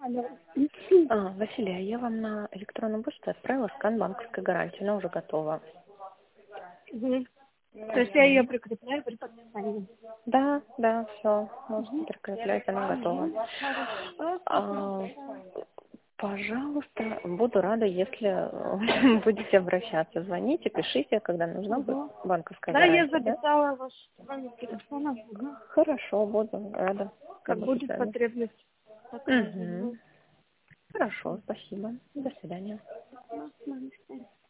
Алло. Василия, я вам на электронную почту отправила скан банковской гарантии. Она уже готова. Мгм. То есть я ее прикрепляю при подписании. Да, все. Можете Угу. прикреплять, она готова. Хорошо, спасибо А, большое. Пожалуйста, буду рада, если будете обращаться. Звоните, пишите, когда нужна будет Угу. банковская Да, я гарантия, да? записала ваш номер телефона. Угу. Хорошо, буду рада Как работать с будет вами. потребность, такая Угу. звоню. Хорошо, спасибо. До свидания. Ну,